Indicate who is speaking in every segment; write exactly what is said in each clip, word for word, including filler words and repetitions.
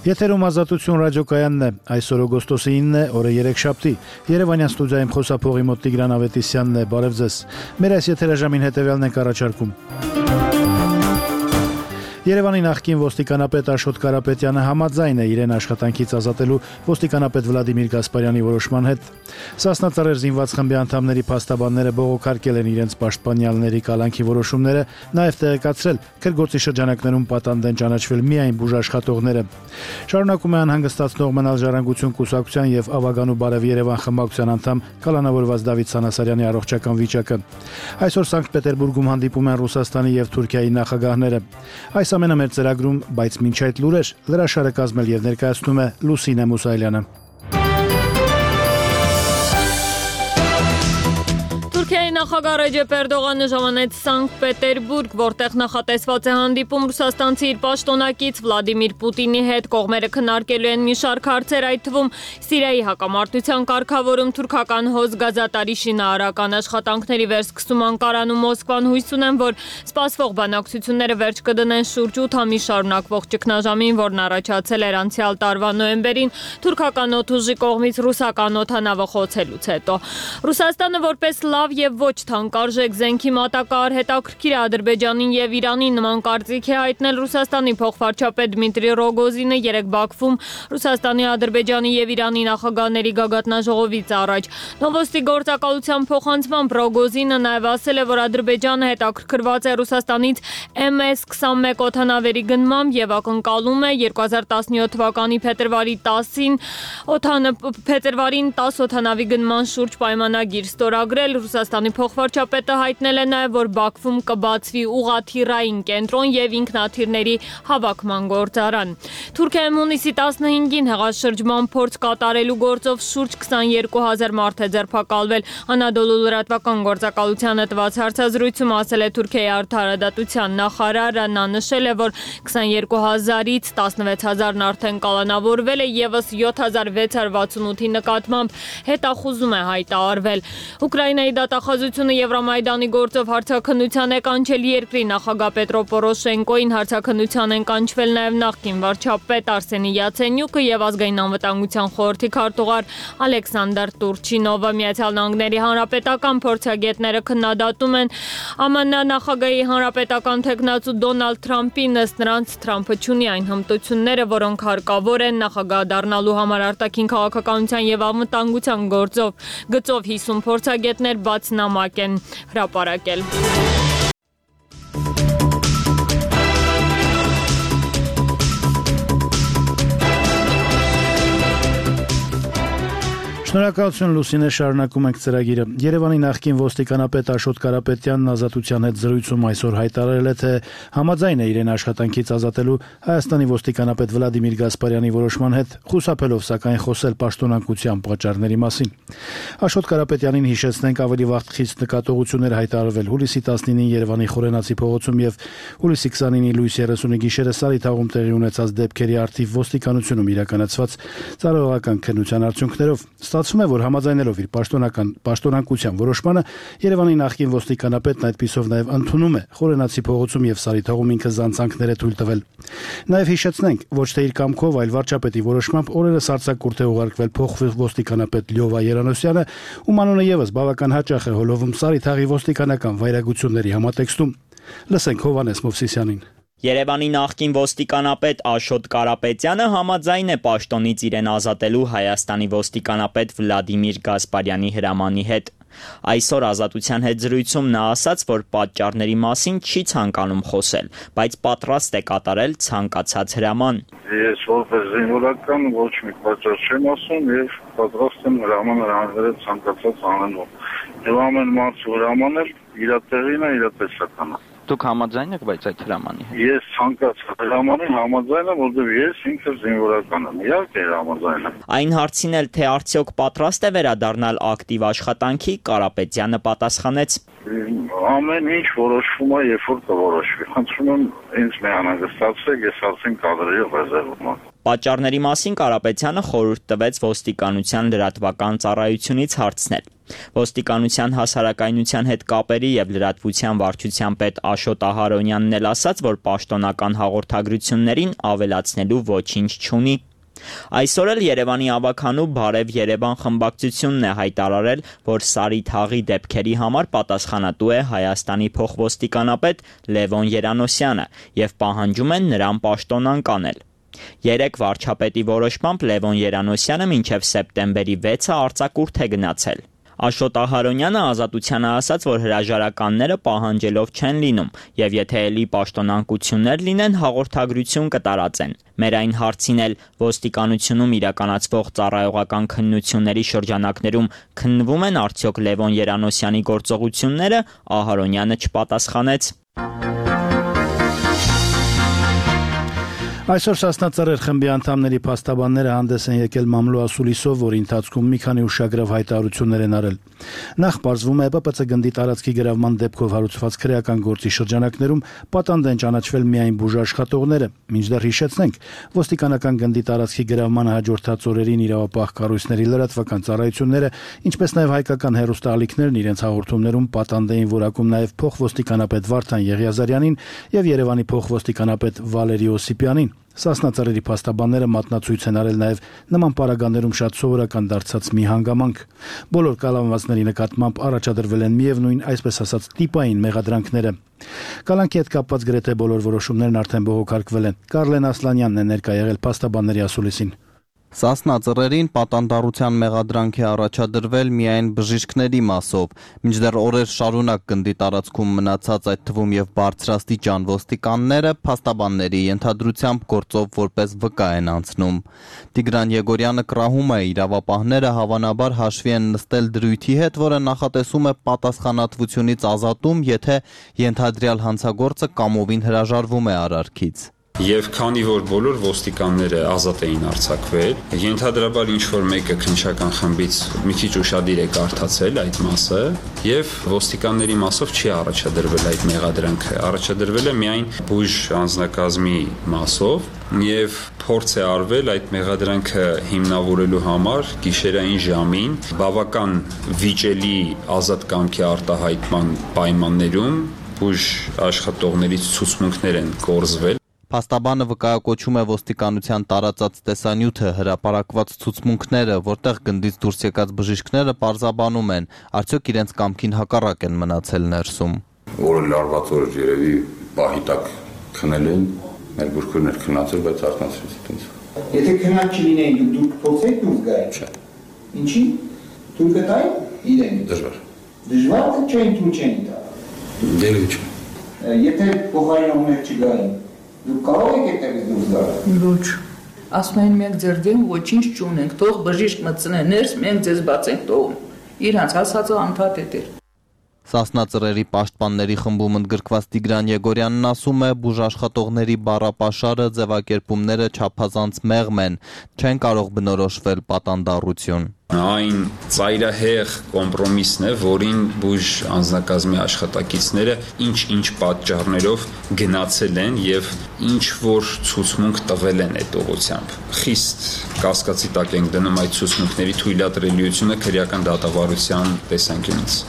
Speaker 1: Եթերում Ազատություն ռադիոկայանն է, այսօր օգոստոսի ինն է, օրը երեքշաբթի, Երևանյան ստուդիայում խոսափողի մոտ Տիգրան Ավետիսյանն է, բարև ձեզ, մեր այս եթերաժամին հետևյալն ենք առաջարկում. Երևանի նախկին ոստիկանապետ Աշոտ Կարապետյանը համաձայն է իրեն աշխատանքից ազատելու ոստիկանապետ Վլադիմիր Գասպարյանի որոշման հետ։ Սասնա Ծռեր զինված խմբի անդամների փաստաբանները բողոքարկել են իրենց պաշտպանյալների կալանքի որոշումները, նաև տեղեկացրել քրգործի շրջանակներում պատանդ են ճանաչվել միայն բուժաշխատողները։ Շարունակում է անհանգստացնող մնալ Ժառանգություն կուսակցության եւ Ավագանու Բարև Երևան խմբակցության անդամ կալանավորված Դավիթ Սանասարյանի առողջական վիճակը։ Այսօր Սանկտ Պետերբուրգում հանդիպում են Ռուսաստանի եւ Թուրքիայի նախագահները։ Այս ամենը մեր ծրագրում, բայց մինչ այդ լուրեր, լրաշարը կազմել եւ ներկայացնում է Լուսինե Մուսայելյանը։
Speaker 2: Թուրքիայի նախագահ Ռեջեփ Էրդողանը ժամանեց Սանկտ Պետերբուրգ, որտեղ նախատեսված է հանդիպում ռուսաստանցի իր պաշտոնակից Վլադիմիր Պուտինի հետ։ Կողմերը քննարկելու են մի շարք հարցեր, այդ թվում Սիրիայի հակամարտության կարգավորում, թուրքական հոզ գազատարի շինարարական աշխատանքների վերսկսում Անկարան ու Մոսկվան հույս ունեն, որ սպասվող բանակցությունները վերջ կդնեն շուրջ ութ ամիս շարունակվող ճգնաժամին, որն առաջացել էր անցյալ տարվա նոյեմբերին թուրքական օդուժի կողմից ռուսական օդանավը խոցելուց հետո։ Ռուսաստանը որպես լավ եւ ոչ թանկարժեք զենքի մատակարար հետաքրքիր է Ադրբեջանին եւ Իրանին, նման կարծիք է հայտնել Ռուսաստանի փոխվարչապետ Դմիտրի Ռոգոզինը երեկ Բաքվում Ռուսաստանի, Ադրբեջանի եւ Իրանի նախագահների գագաթնաժողովից առաջ։ Նովոստի գործակալության փոխանցմամբ Ռոգոզինը նաեւ ասել է, որ Ադրբեջանը հետաքրքրված է Ռուսաստանից Էմ Էս քսանմեկ օդանավերի գնմամբ եւ ակնկալում է երկու հազար տասնյոթ թվականի փետրվարի տասին փետրվարին տաս օդանավի գնման շուրջ պայմանագիր ստորագրել։ Ռուսաստանի փոխվարչապետը հայտնել է նաև, որ Բաքվում կբացվի ուղղաթիռային կենտրոն եւ ինքնաթիռների հավաքման գործարան։ Թուրքիայում հունիսի տասնհինգին հեղաշրջման փորձ կատարելու գործով շուրջ քսաներկու հազար մարդ է ձերբակալվել։ Անադոլու լրատվական գործակալությանը տված հարցազրույցում ասել է Թուրքիայի արդարադատության նախարարը, նա նշել է, որ քսաներկու հազարից տասնվեց հազարն արդեն կալանավորվել է, եւս յոթ հազար վեց հարյուր վաթսունութի նկատմամբ հետախուզում է հայտարարվել։ Ուկրաինայի դատախազությունը Եվրամայդանի գործով հարցաքննության է կանչել երկրի նախագահ Պետրո Պորոշենկոին, հարցաքննության են կանչվել նաև նախկին վարչապետ Արսենի Յացենյուկը եւ ազգային անվտանգության խորհրդի քարտուղար Ալեքսանդր Տուրչինովը։ Միացյալ Նահանգների հանրապետական փորձագետները քննադատում են Է Մ Ն նախագահի հանրապետական թեկնածու Դոնալդ Թրամփին, ըստ նրանց Թրամփը չունի այն հմտությունները, որոնք հարկավոր են նախագահ դառնալու համար արտաքին քաղաքականության եւ անվտանգության գործով գծով հիսուն փորձագետներ բաց նամակ են հրապարակել։
Speaker 1: Շնորհակալություն Լուսինե, շարունակում ենք ծրագիրը։ Երևանի նախկին ոստիկանապետ Աշոտ Կարապետյանն Ազատության հետ զրույցում այսօր հայտարարել է, թե համաձայն է իրեն աշխատանքից ազատելու Հայաստանի ոստիկանապետ Վլադիմիր Գասպարյանի որոշման հետ, խուսափելով սակայն խոսել պաշտոնակության պատճառների մասին։ Աշոտ Կարապետյանին հիշեցնենք, ավելի վաղ խիստ նկատողություններ հայտարարվել հուլիսի տասնինին Երևանի Խորենացի փողոցում եւ հուլիսի քսանինի լույս երեսունի գիշերը Սարիթաղում տեղի ունեցած դեպքերի արդիվ ոստիկանությունում իրականացված ծառայողական քննության արդյունքներով։ Ստացվում է, որ համաձայնելով իր պաշտոնական պաշտոնակության որոշմանը Երևանի նախկին ոստիկանապետն այդպիսով նաև ընդունում է Խորենացի փողոցում եւ Սարիթաղում ինքը զանցանքներ է թույլ տվել։ Նաև հիշեցնենք, ոչ թե իր կամքով, այլ վարչապետի որոշմամբ օրերս արձակուրդ է ուղարկվել փոխվոստիկանապետ Լյովա Երանոսյանը, ում անունը եւս բավական հաճախ է հոլովում Սարիթաղի ոստիկանական վայրագությունների համատեքստում։ Լսենք Հովհաննես Մովսիսյանին։
Speaker 3: Երևանի նախկին ոստիկանապետ Աշոտ Կարապետյանը համաձայն է պաշտոնից իրեն ազատելու Հայաստանի ոստիկանապետ Վլադիմիր Գասպարյանի հրամանի հետ։ Այսօր Ազատության հետ զրույցում նա ասաց, որ պատճառների մասին չի ցանկանում խոսել, բայց պատրաստ է կատարել ցանկացած հրաման։
Speaker 4: Ես որպես զինվորական ոչ մի պատճառ չեմ ասում եւ պատրաստ եմ հրաման հանձնել ցանկացած անելու։ Եվ ամեն մարդ հրամանել իր տեղին է, իր տեսականն է։
Speaker 5: Դուք համաձայն եք բայց այդ հրամանի հետ։
Speaker 4: Ես ցանկացած հրամանին համաձայն եմ, որովհետև ես ինքս զինվորական եմ։ Իհարկե համաձայն եմ։
Speaker 3: Այն հարցին էլ, թե արդյոք պատրաստ է վերադառնալ ակտիվ աշխատանքի, Կարապետյանը պատասխանեց.
Speaker 4: Ամեն ինչ որոշվում է, երբ որ կորոշվի։ Խնդրում եմ ինձ միանագստացրեք, ես արդեն կադրի ռեզերվում եմ։
Speaker 3: Պատճառների մասին Կարապետյանը խորհուրդ տվեց ոստիկանության լրատվական ծառայությունից հարցնել։ Ոստիկանության հասարակայնության հետ կապերի եւ լրատվության վարչության պետ Աշոտ Ահարոնյանն էլ ասաց, որ պաշտոնական հաղորդագրություններին ավելացնելու ոչինչ չունի։ Այսօր էլ Երևանի ավագանու Բարև Երևան խմբակցությունն է հայտարարել, որ Սարի թաղի դեպքերի համար պատասխանատու է Հայաստանի փոխոստիկանապետ Լևոն Երանոսյանը եւ պահանջում են նրան պաշտոնանկ անել։ Երեք վարչապետի որոշմամբ Լևոն Երանոսյանը մինչև սեպտեմբերի վեցը արձակուրդ է գնացել։ Աշոտ Ահարոնյանը Ազատությանը ասաց, որ հրաժարականները պահանջելով չեն լինում եւ եթե ելի պաշտոնանկություններ լինեն, հաղորդագրություն կտարածեն։ Մեր այն հարցին էլ ոստիկանությունում իրականացվող ծառայողական քննությունների շրջանակներում քննվում են արդյոք Լևոն Երանոսյանի գործողությունները, Ահարոնյանը չպատասխանեց։
Speaker 1: Այսօր Սասնա Ծռեր խմբի անդամների փաստաբանները հանդես են եկել մամլո ասուլիսով, որի ընթացքում մի քանի ուշագրավ հայտարարություններ են արել։ Նախ պարզվում է ՊՊՑ գնդի տարածքի գրավման դեպքով հարուցված քրեական գործի շրջանակներում պատանդ են ճանաչվել միայն բուժաշխատողները։ Մինչդեռ հիշեցնենք, ոստիկանական գնդի տարածքի գրավմանը հաջորդած օրերին իրավապահ կառույցների լրատվական ծառայությունները, ինչպես նաև հայկական հեռուստաալիքներն իրենց հաղորդումներում պատանդ էին որակում նաև փոխոստիկանապետ Վարդան Եղիազարյանին եւ Երևանի փոխոստիկանապետ Վալերի Օսիպյանին։ Սասնա Ծռերի փաստաբանները մատնացույց են արել նաև նման պարագաներում շատ սովորական դարձած մի հանգամանք։ Բոլոր կալանվածների նկատմամբ առաջադրվել են միևնույն, այսպես ասած, տիպային մեղադրանքները։ Կալանքի հետ կապված գրեթե բոլոր որոշումներն արդեն բողոքարկվել են։ Կարլեն Ասլանյանն է ներկա եղել փաստաբանների ասուլիսին։
Speaker 6: Սասնա Ծռերին պատանդառության մեղադրանք է առաջադրվել միայն բժիշկների մասով, մինչդեռ օրեր շարունակ գնդի տարածքում մնացած այդ թվում եւ բարձրաստիճան ոստիկանները փաստաբանների ենթադրությամբ գործով որպես վկա են անցնում։ Տիգրան Եգորյանը կռահում է իրավապահները հավանաբար հաշվի են նստել դրույթի հետ, որը նախատեսում է պատասխանատվությունից ազատում, եթե ենթադրյալ հանցագործը կամովին հրաժարվում է արարքից։
Speaker 7: Եվ քանի որ բոլոր ոստիկանները ազատ էին արձակվել, ենթադրաբար ինչ-որ մեկը քննչական խմբից մի քիչ ուշադիր է կարդացել այդ մասը, եւ ոստիկանների մասով չի առաջադրվել այդ մեղադրանքը, առաջադրվել է միայն բույժ անձնակազմի մասով, եւ փորձ է արվել այդ մեղադրանքը հիմնավորելու համար գիշերային ժամին բավական վիճելի ազատ կամքի արտահայտման պայմաններում բույժ աշխատողներից ցուցմունքներ են կորզվել։
Speaker 6: Փաստաբանը վկայակոչում է ոստիկանության տարածած տեսանյութը, հրապարակված ցուցմունքները, որտեղ գնդից դուրս եկած բժիշկները պարզաբանում են, արդյոք իրենց կամքին հակառակ են մնացել ներսում։
Speaker 8: Որը լարված օր երևի պահի տակ քնել են, մեր բուրգերներ քնացել, բայց արթնացրեցին ինձ։
Speaker 9: Եթե քնած չլինեին, դուք փոխեք դուրս գայիք։
Speaker 8: Չէ։
Speaker 9: Ինչի՞։ Դուք գտայի իրեն։
Speaker 8: Դժվար։
Speaker 9: Դժվար թե չէին դու չէին տա։
Speaker 8: Դերու չէ։
Speaker 9: Եթե փոխարինողներ չգային, դուք կարող եք այդտեղից դուրս գալ։
Speaker 10: Ոչ։ Ասում են մենք ձեր դեմ ոչինչ չունենք, թող բժիշկ մտցնեն ներս, մենք ձեզ բաց ենք թողում։ Իրանց ասածը անդադետ էր։
Speaker 6: Սասնա Ծռերի պաշտպանների խմբում ընդգրկված Տիգրան Եգորյանն ասում է, բուժաշխատողների բառապաշարը, ձևակերպումները չափազանց մեղմ են, չեն կարող բնորոշվել պատանդառություն։
Speaker 7: Այն ծայրահեղ կոմպրոմիսն է, որին բույժ անձնակազմի աշխատակիցները ինչ-ինչ պատճառներով գնացել են եւ ինչ որ ցուցմունք տվել են այդ ուղղությամբ։ Խիստ կասկածի տակ ենք դնում այդ ցուցմունքների թույլատրելիությունը քրեական դատավարության տեսանկյունից։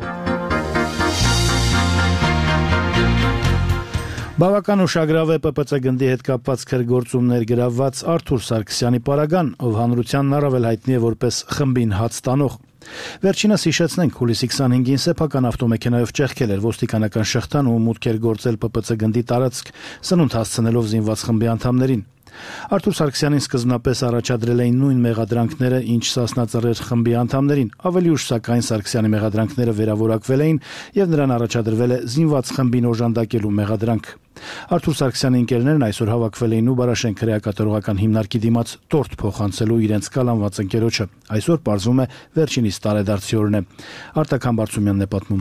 Speaker 1: Բավական ուշագրավ է ՊՊՑ գնդի հետ կապված քրգործումներ գրավված Արթուր Սարգսյանի պարագան, ով հանրությանն առավել հայտնի է որպես խմբին հաց տանող։ Վերջինս հիշեցնենք, հուլիսի քսանհինգին սեփական ավտոմեքենայով ճեղքել էր ոստիկանական շղթան ու մուտք էր գործել ՊՊՑ գնդի տարածք, սնունդ հասցնելով զինված խմբի անդամներին։ Արթուր Սարգսյանին սկզբնապես առաջադրել էին նույն մեղադրանքները, ինչ Սասնա Ծռեր խմբի անդամներին, ավելի ուշ սակայն Սարգսյանի մեղադրանքները վերավորակվել էին եւ նրան առաջադրվել է զինված խմբին օժանդակելու մեղադրանք։ Արթուր Սարգսյանի ընկերներն այսօր հավաքվել էին Ուբարաշեն քրեակատարողական հիմնարկի դիմաց տորթ փոխանցելու իրենց կալանված ընկերոջը։ Այսօր պարզվում է վերջինիս տարեդարձի օրն է։ Արտակ Համբարձումյանն է պատմում։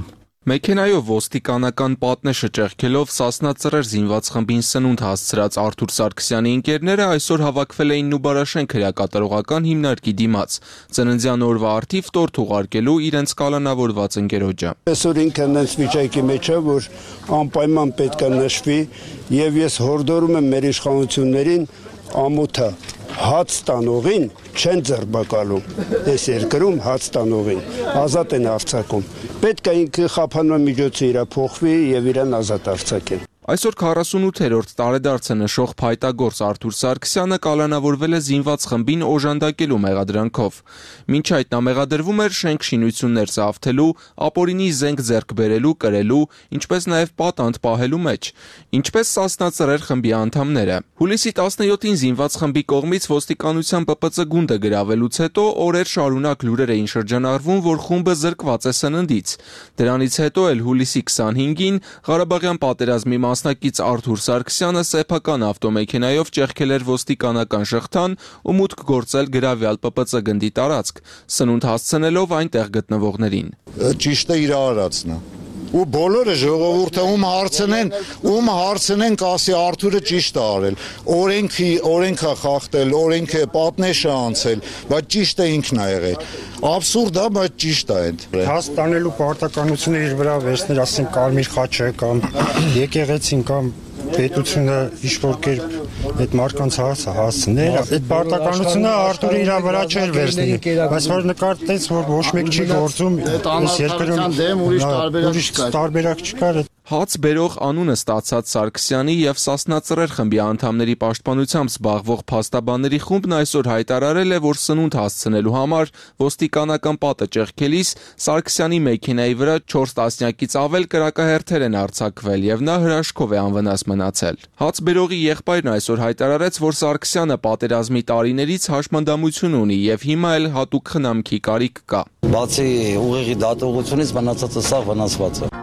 Speaker 11: Մեքենայով ոստիկանական պատնեշը ճեղքելով Սասնա Ծռեր զինված խմբին սնունդ հասցրած Արթուր Սարգսյանի ընկերները այսօր հավաքվել էին Նուբարաշեն քրեակատարողական հիմնարկի դիմաց, ծննդյան օրվա առթիվ տորթ ուղարկելու իրենց կալանավորված ընկերոջը։
Speaker 12: Այսօր ինքը նենց վիճակի մեջ է, որ անպայման պետք է նշվի, եւ ես հորդորում եմ մեր իշխանություններին ամոթը հաց տանողին չեն ձերբակալում, այս երկրում հաց տանողին ազատ են արձակում, պետք է ինքը խափանման միջոցը իրա փոխվի եւ իրան ազատ արձակեն։
Speaker 11: Այսօր քառասունութերորդ տարեդարձը նշող փայտագործ Արթուր Սարգսյանը կալանավորվել է զինված խմբին օժանդակելու մեղադրանքով։ Մինչ այդ նա մեղադրվում էր շենք շինություններ զավթելու, ապօրինի զենք ձեռք բերելու, կրելու, ինչպես նաև պատանդ պահելու մեջ, ինչպես Սասնա Ծռեր խմբի անդամները։ Հուլիսի տասնյոթին զինված խմբի կողմից ոստիկանության Պ Պ Ծ գունդը գրավելուց հետո օրեր շարունակ լուրեր էին շրջանառվում, որ խումբը զրկված է սննդից։ Դրանից հետո էլ հուլիսի քսանհինգին Ղարաբաղյան պատերազմի մասնակից Արթուր Սարգսյանը սեփական ավտոմեքենայով ճեղքել էր ոստիկանական շղթան ու մուտք գործել գրավյալ Պ Պ Ծ գնդի տարածք, սնունդ հասցնելով այնտեղ գտնվողներին։
Speaker 13: Ճիշտ է իր արածն է։ Ու բոլորը ժողովուրդը ում հարցնեն, ում հարցնեն, կասի Արթուրը ճիշտ է արել։ Օրենքի, օրենքը խախտել, օրենքը պատնեշը անցել, բայց ճիշտ է ինքն է եղել։ Աբսուրդ է, բայց ճիշտ է այդ։
Speaker 14: Հաց տանելու պարտականությունը իր վրա վերցնել, ասենք Կարմիր խաչը կամ եկեղեցին կամ պետությունը ինչ-որ կերպ այդ մարկանց հարցը հասցներ, այդ պարտականությունը Արթուրը իր վրա չէր վերցնի, բայց որ նկատեց, որ ոչ մեկ չի գործում, այս երկրում ուրիշ տարբերակ չկար։
Speaker 11: Հաց բերող անունը ստացած Սարգսյանի եւ Սասնա Ծռեր խմբի անդամների պաշտպանությամբ զբաղվող փաստաբանների խումբն այսօր հայտարարել է, որ սնունդ հասցնելու համար ոստիկանական պատը ճեղքելիս Սարգսյանի մեքենայի վրա չորս տասնյակից ավել կրակահերթեր են արձակվել եւ նա հրաշքով է անվնաս մնացել։ Հաց բերողի եղբայրն այսօր հայտարարեց, որ Սարգսյանը պատերազմի տարիներից հաշմանդամություն ունի եւ հիմա էլ հատուկ խնամքի կարիք կա։
Speaker 15: Բացի ուղեղի դատողությունից մնացածը սա վնասված է։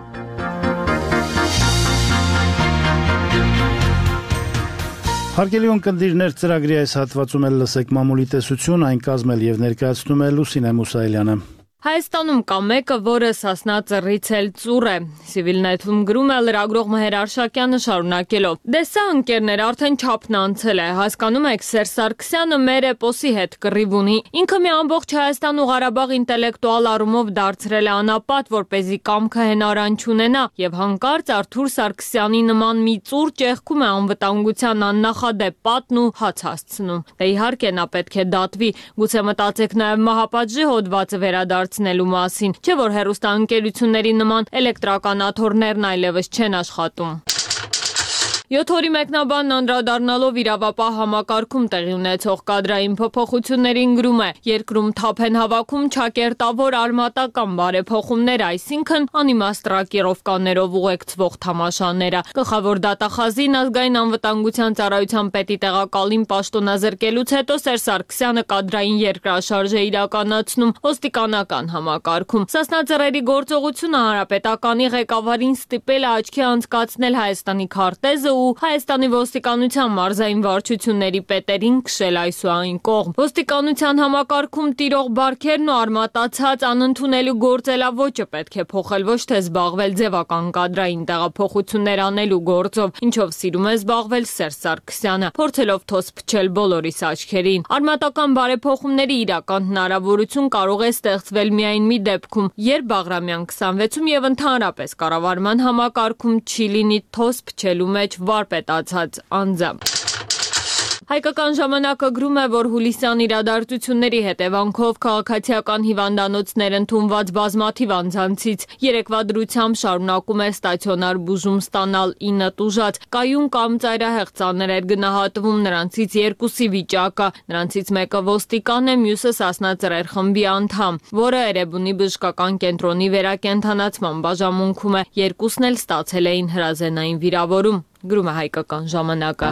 Speaker 1: Հարգելի ունկնդիրներ, ծրագրի այս հատվածում էլ լսեք մամուլի տեսություն, այն կազմել եւ ներկայացնում է Լուսինե Մուսայելյանը։
Speaker 2: Հայաստանում կա մեկը, որը Սասնա Ծռից էլ ծուռ է։ Civilnet-ում գրում է լրագրող Մհեր Արշակյանը շարունակելով. Դե սա ընկերներ արդեն չափն անցել է, հասկանում եք, Սերժ Սարգսյանը մեր էպոսի հետ կռիվ ունի։ Ինքը մի ամբողջ Հայաստան ու Ղարաբաղ ինտելեկտուալ առումով դարձրել է անապատ, որպեսզի կամքը հենարան չունենա, եւ հանկարծ Արթուր Սարգսյանի նման մի ծուռ ճեղքում է անվտանգության աննախադեպ պատն ու հաց հասցնում։ Դե իհարկե նա պետք է դատվի, գուցե մտածեք նաեւ մահապատժի հոդվածը վերադարձ մասին, չէ որ հեռուստաընկերությունների նման էլեկտրականաթոռներն այլևս չեն աշխատում։ Յոթ օրի մեկնաբանն անդրադառնալով իրավապահ համակարգում տեղի ունեցող կադրային փոփոխություններին գրում է. երկրում թափ են հավաքում չակերտավոր արմատական բարեփոխումներ, այսինքն անիմաստրակիրովկաներով ուղեկցվող թամաշաները։ Գլխավոր դատախազին ազգային անվտանգության ծառայության պետի տեղակալին պաշտոնազրկելուց հետո Սերժ Սարգսյանը կադրային երկրաշարժ է իրականացնում ոստիկանական համակարգում։ Սասնա Ծռերի գործողությունը հանրապետականի ղեկավարին ստիպել է աչքի անցկացնել Հայաստանի քարտեզը ու Հայաստանի ոստիկանության մարզային վարչությունների պետերին քշել այս ու այն կողմ։ Ոստիկանության համակարգում տիրող բարքերն ու արմատացած անընդունելի գործելավոճը պետք է փոխել, ոչ թե զբաղվել ձևական կադրային տեղափոխություններ անելու գործով, ինչով սիրում է զբաղվել Սերժ Սարգսյանը, փորձելով թոս փչել բոլորիս աչքերին։ Արմատական բարեփոխումների իրական հնարավորություն կարող է ստեղծվել միայն մի դեպքում, երբ Բաղրամյան քսանվեցում եւ ընդհանրապես կառավարման համակարգում չի լինի թոս փչելու մեջ վարպետացած անձը։ Հայկական ժամանակը գրում է, որ հուլիսյան իրադարձությունների հետևանքով քաղաքացիական հիվանդանոցներ ընդունված բազմաթիվ անձանցից երեկվա դրությամբ շարունակում է ստացիոնար բուժում ստանալ ինը տուժած, կայուն կամ ծայրահեղ ծանր էր գնահատվում նրանցից երկուսի վիճակը, նրանցից մեկը ոստիկան է, մյուսը Սասնա Ծռեր խմբի անդամ, որը Էրեբունի բժշկական կենտրոնի վերակենդանացման բաժանմունքում է, երկուսն էլ ստացել էին հրազենային վիրավորում, գրում է Հայկական ժամանակը։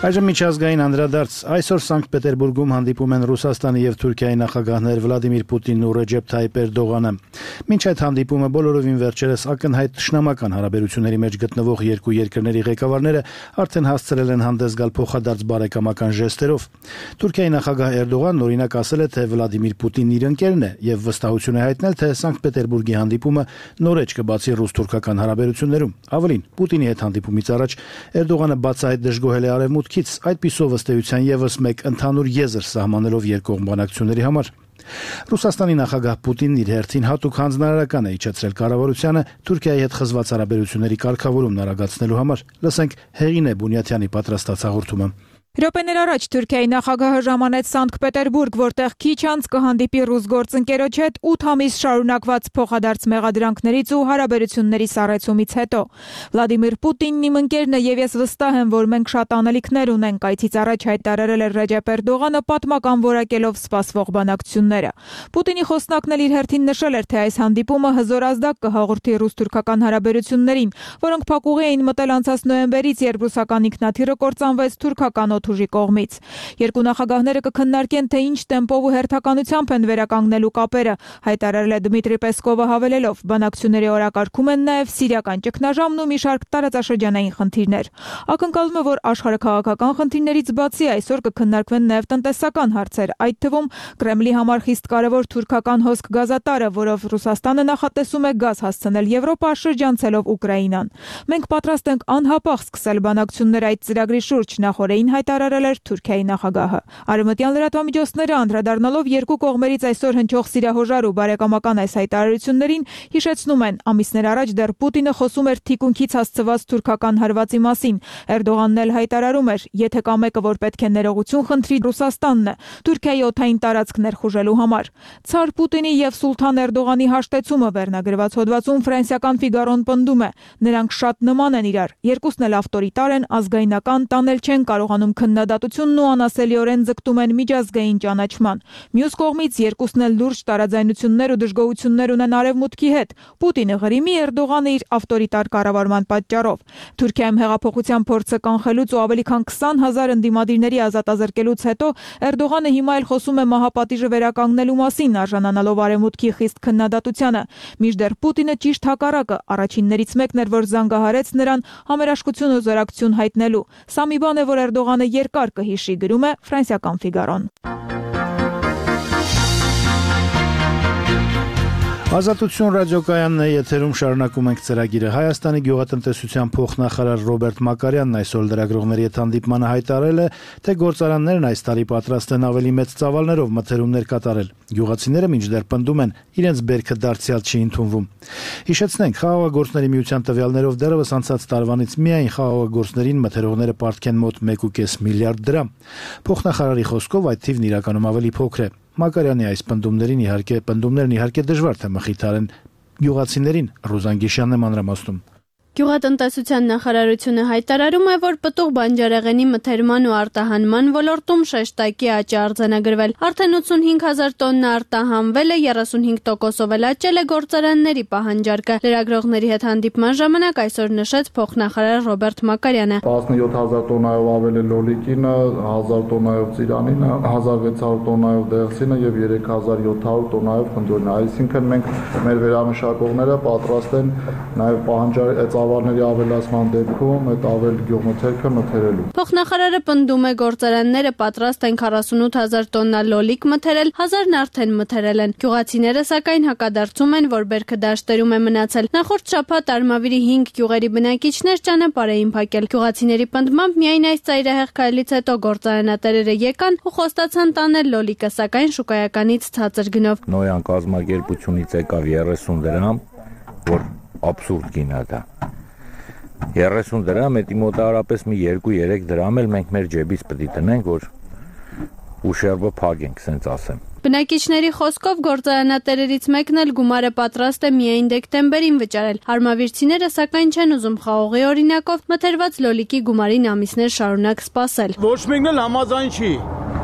Speaker 1: Այժմ միջազգային անդրադարձ այսօր Սանկտ Պետերբուրգում հանդիպում են Ռուսաստանի եւ Թուրքիայի նախագահներ Վլադիմիր Պուտինն ու Ռեջեփ Թայիփ Էրդողանը։ Մինչ այդ հանդիպումը բոլորովին վերջերս ակնհայտ ճշնամական հարաբերությունների մեջ գտնվող երկու երկրների ղեկավարները արդեն հասցրել են հանդես գալ փոխադարձ բարեկամական ժեստերով։ Թուրքիայի նախագահ Էրդողանն օրինակ ասել է, թե Վլադիմիր Պուտինն իր ընկերն է եւ վստահություն է հայտնել, թե Սանկտ Պետերբուրգի հանդիպումը նորեջ կբացի ռուս-թուրքական հարաբերություններում։ Ավելին, Պուտինի հետ հանդիպումից առաջ Էրդողանը բացահայտ դժգոհել է արևմուտքից, այդպիսով ըստ էության եւս մեկ ընդհանուր եզր սահմանելով երկկողմ բանակցությունների համար։ Ռուսաստանի նախագահ Պուտինն իր հերթին հատուկ հանձնարարական է իջեցրել կառավարությանը Թուրքիայի հետ խզված հարաբերությունների կարգավորումն արագացնելու համար։ Լսենք Հեղինե Բունյաթյանի պատրաստած հաղորդումը։
Speaker 16: Րոպեներ առաջ Թուրքիայի նախագահը ժամանեց Սանկտ Պետերբուրգ, որտեղ քիչ անց կհանդիպի ռուս գործընկերոջ հետ ութ ամիս շարունակված փոխադարձ մեղադրանքներից ու հարաբերությունների սառեցումից հետո։ Վլադիմիր Պուտինն իմ ընկերն է եւ ես վստահ եմ, որ մենք շատ անելիքներ ունենք, այցից առաջ հայտարարել է Ռեջեփ Էրդողանը պատմական որակելով սպասվող բանակցությունները։ Պուտինի խոսնակն էլ իր հերթին նշել էր, թե այս հանդիպումը հզոր ազդակ կհաղորդի ռուս-թուրքական հարաբերություններին, որոնք փակուղի էին մտել անցած նոյեմբերից, երբ ռուսական ինքնաթիռը կործանվեց թուրքական ուժի կողմից։ Երկու նախագահները կքննարկեն, թե ինչ տեմպով ու հերթականությամբ են վերականգնելու կապերը, հայտարարել է Դմիտրի Պեսկովը հավելելով, բանակցությունների օրակարգում են նաև սիրիական ճգնաժամն ու մի շարք տարածաշրջանային խնդիրներ։ Ակնկալվում է, որ աշխարհաքաղաքական խնդիրներից բացի այսօր կքննարկվեն նաև տնտեսական հարցեր, այդ թվում Կրեմլի համար խիստ կարևոր թուրքական հոսք գազատարը, որով Ռուսաստանը նախատեսում է գազ հասցնել Եվրոպա, շրջանցելով Ուկրաինան։ Մենք պատրաստ ենք անհապաղ սկսել բանակցություններ այդ ծրագրի շուրջ, նախորդին հայտարարել էր Թուրքիայի նախագահը։ Արևմտյան լրատվամիջոցները անդրադառնալով երկու կողմերից այսօր հնչող սիրահոժար ու բարեկամական այս հայտարարություններին հիշեցնում են, ամիսներ առաջ դեռ Պուտինը խոսում էր թիկունքից հասցված թուրքական հարվածի մասին։ Էրդողանն էլ հայտարարում էր, եթե կա մեկը, որ պետք է ներողություն խնդրի, Ռուսաստանն է, Թուրքիայի օդային տարածք ներխուժելու համար։ Ցար Պուտինի եւ Սուլթան Էրդողանի հաշտեցումը վերնագրված հոդվածում ֆրանսիական Ֆիգարոն պնդում է, նրանք շատ նման են իրար, երկուսն էլ ավտորիտար են, ազգայնական, տանել չեն կարողանում քննադատությունն ու անասելիորեն ձգտում են միջազգային ճանաչման։ Մյուս կողմից երկուսն էլ լուրջ տարաձայնություններ ու դժգոհություններ ունեն արևմուտքի հետ։ Պուտինը Ղրիմի, Էրդողանը իր ավտորիտար կառավարման պատճառով։ Թուրքիայում հեղափոխության փորձը կանխելուց ու ավելի քան քսան հազար ընդդիմադիրների ազատազրկելուց հետո Էրդողանը հիմա էլ խոսում է մահապատիժը վերականգնելու մասին, արժանանալով արևմուտքի խիստ քննադատությանը։ Մինչդեռ Պուտինը ճիշտ հակառակը, առաջիններից մեկն էր, որ զանգահարեց նրան համերաշխություն ու զորակցություն հայտնելու։ Սա մի բան է, որ Էրդողանը երկար կհիշի, գրում է ֆրանսիական Ֆիգարոն։
Speaker 1: Ազատություն ռադիոկայանն է եթերում, շարունակում ենք ծրագիրը։ Հայաստանի գյուղատնտեսության փոխնախարար Ռոբերտ Մակարյանն այսօր լրագրողների հետ հանդիպմանը հայտարարել է, թե գործարաններն այս տարի պատրաստ են ավելի մեծ ծավալներով մթերումներ կատարել։ Գյուղացիները մինչդեռ պնդում են, իրենց բերքը դարձյալ չի ընդունվում։ Հիշեցնենք, Խաղաղագործների միության տվյալներով դեռևս անցած տարվանից միայն խաղաղագործներին մթերողները պարտքեն մոտ մեկ ու կես միլիարդ դրամ։ Փոխնախարարի խոսքով այդ թիվն իրականում ավելի փոքր է։ Մակարյանի այս պնդումներին իհարկե պնդումներն իհարկե դժվար թե մխիթարեն գյուղացիներին։ Ռուզան Գիշյանն է մանրամասնում։
Speaker 17: Գյուղատնտեսության նախարարությունը հայտարարում է, որ պտուղ բանջարեղենի մթերման ու արտահանման ոլորտում շեշտակի աճ է արձանագրվել։ Արդեն ութսունհինգ հազար տոննա արտահանվել է, երեսունհինգ տոկոսով էլ աճել է գործարանների պահանջարկը։ Լրագրողների հետ հանդիպման ժամանակ այսօր նշեց փոխնախարար Ռոբերտ Մակարյանը։
Speaker 18: տասնյոթ հազար տոննայով ավել է լոլիկինը, հազար տոննայով ծիրանինը, հազար վեց հարյուր տոննայով դեղսինը եւ երեք հազար յոթ հարյուր տոննայով խնձորինը։ Այսինքն մենք մեր վերամշակողները պատրաստ են նաեւ պահանջարկը ավարների ավելացման դեպքում այդ ավել գյուղմթերքը մթերելու։
Speaker 17: Փոխնախարարը պնդում է, գործարանները պատրաստ են քառասունութ հազար տոննա լոլիկ մթերել, հազարն արդեն մթերել են։ Գյուղացիները սակայն հակադարձում են, որ բերքը դաշտերում է մնացել։ Նախորդ շաբաթ Արմավիրի հինգ գյուղերի բնակիչներ ճանապարհ էին փակել։ Գյուղացիների պնդմամբ միայն այս ծայրահեղ քայլից հետո գործարանատերերը եկան ու խոստացան տանել լոլիկը, սակայն շուկայականից ցածր գնով։
Speaker 19: Նոյան կազմակերպությունից եկավ երեսուն դրամ, որ абսուրդ գին է դա։ երեսուն դրամ, էդի մոտավորապես մի երկու երեք դրամ էլ մենք մեր ջեբից պետք է տնենք, որ ուշերբը փակենք, սենց ասեմ։
Speaker 17: Բնակիչների խոսքով գործարանատերերից մեկն էլ գումարը պատրաստ է միայն դեկտեմբերին վճարել։ Արմավիրցիները սակայն չեն ուզում խաղողի օրինակով մթերված լոլիկի գումարին ամիսներ շարունակ սպասել։
Speaker 20: Ոչ մեկն էլ համաձայն չի։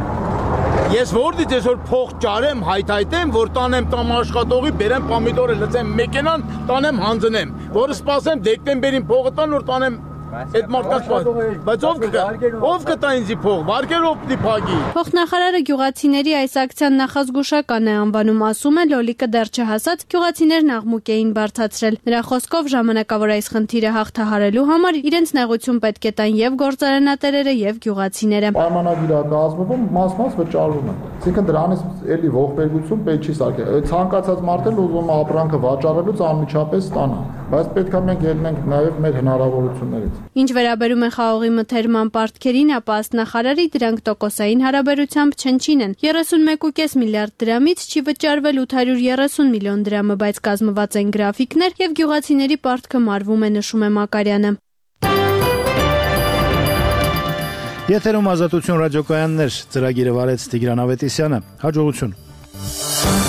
Speaker 20: Ես որտից այսօր փող ճարեմ, հայթայթեմ, որ տանեմ տամ աշխատողի, բերեմ պոմիդորը, լցեմ մեքենան, տանեմ հանձնեմ, որ սպասեմ դեկտեմբերին փողը տան, որ տանեմ Այդ մարդկանց բայց ով կգա ով կտա ինձի փող վարկերով պիտի փագի։
Speaker 17: Փոխնախարարը գյուղացիների այս ակցիան նախազգուշական է անվանում, ասում է լոլիկը դեռ չհասած գյուղացիներն աղմուկ էին բարձրացրել։ Նրա խոսքով ժամանակավոր այս խնդիրը հաղթահարելու համար իրենց նեղություն պետք է տան եւ գործարանատերերը եւ գյուղացիները։
Speaker 18: Պայմանագիր կազմվում, մաս-մաս վճարվում է։ Այսինքն դրանից էլի ողբերգություն պետք չի սարքել։ Ցանկացած մարդ էլ ուզում է ապրանքը վաճառելուց անմիջապես ստանա, բայց պետք է մենք ելնենք նաեւ մեր հնարավորություններից։
Speaker 17: Ինչ վերաբերում է խաղողի մթերման պարտքերին, ապա ըստ նախարարի դրանք տոկոսային հարաբերությամբ չնչին են։ երեսունմեկ կόμμα պենս միլիարդ դրամից չի վճարվել ութ հարյուր երեսուն միլիոն դրամը, բայց կազմված են գրաֆիկներ եւ գյուղացիների պարտքը մարվում է, նշում է Մակարյանը։
Speaker 1: Եթերում Ազատություն ռադիոկայաններ, ծրագիրը վարեց Տիգրան Ավետիսյանը։ Հաջողություն։